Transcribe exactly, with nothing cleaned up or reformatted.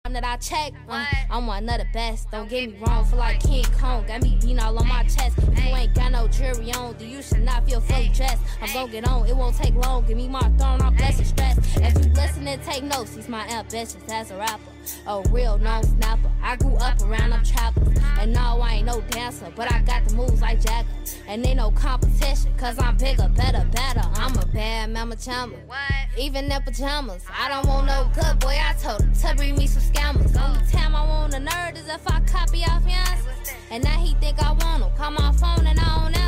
that I check. Uh, I'm one of the best. Don't get me wrong, feel like King Kong. Got me beating all on my chest. If you ain't got no jewelry on, then you should not feel fully dressed. I'm gon' get on, it won't take long. Give me my throne, I'm blessed and stressed. If you listen and take notes, he's my ambitions as a rapper. A real known snapper. I grew up around them trappers. And no, I ain't no dancer, but I got the moves like Jagger. And ain't no competition, cause I'm bigger, better, better. I'm a bad mama chama. Even in pajamas. I don't want no good boy, I told him to bring me some scammers. Only time I want a nerd is if I copy off Beyonce. And now he think I want him. Call my phone and I don't